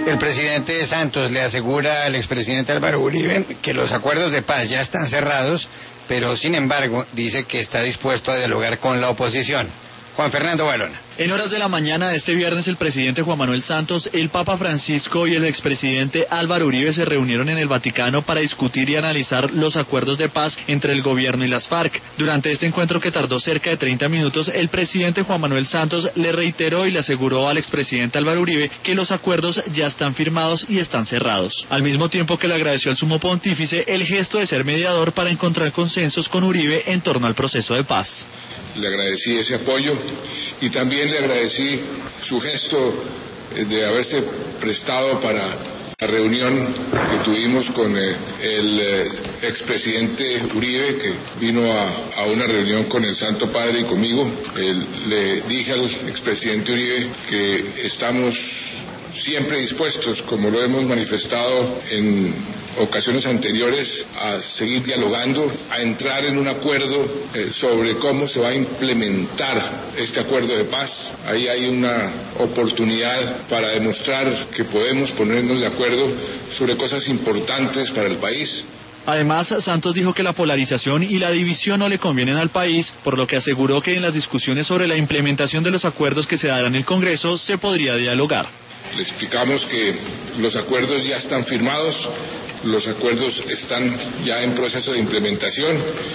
El presidente Santos le asegura al expresidente Álvaro Uribe que los acuerdos de paz ya están cerrados, pero sin embargo dice que está dispuesto a dialogar con la oposición. Juan Fernando Balona. En horas de la mañana de este viernes, el presidente Juan Manuel Santos, el Papa Francisco y el expresidente Álvaro Uribe se reunieron en el Vaticano para discutir y analizar los acuerdos de paz entre el gobierno y las FARC. Durante este encuentro, que tardó cerca de 30 minutos, el presidente Juan Manuel Santos le reiteró y le aseguró al expresidente Álvaro Uribe que los acuerdos ya están firmados y están cerrados. Al mismo tiempo que le agradeció al sumo pontífice el gesto de ser mediador para encontrar consensos con Uribe en torno al proceso de paz. Le agradecí ese apoyo y también le agradecí su gesto de haberse prestado para la reunión que tuvimos con el expresidente Uribe, que vino a una reunión con el Santo Padre y conmigo. Le dije al expresidente Uribe que estamos siempre dispuestos, como lo hemos manifestado en ocasiones anteriores, a seguir dialogando, a entrar en un acuerdo sobre cómo se va a implementar este acuerdo de paz. Ahí hay una oportunidad para demostrar que podemos ponernos de acuerdo sobre cosas importantes para el país. Además, Santos dijo que la polarización y la división no le convienen al país, por lo que aseguró que en las discusiones sobre la implementación de los acuerdos que se darán en el Congreso se podría dialogar. Le explicamos que los acuerdos ya están firmados, los acuerdos están ya en proceso de implementación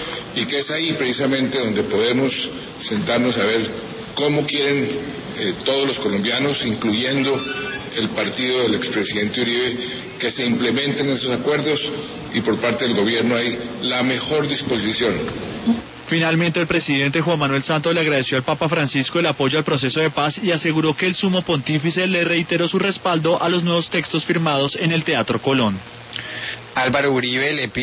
y que es ahí precisamente donde podemos sentarnos a ver cómo quieren todos los colombianos, incluyendo el partido del expresidente Uribe, que se implementen esos acuerdos, y por parte del gobierno hay la mejor disposición. Finalmente, el presidente Juan Manuel Santos le agradeció al Papa Francisco el apoyo al proceso de paz y aseguró que el sumo pontífice le reiteró su respaldo a los nuevos textos firmados en el Teatro Colón. Álvaro Uribe le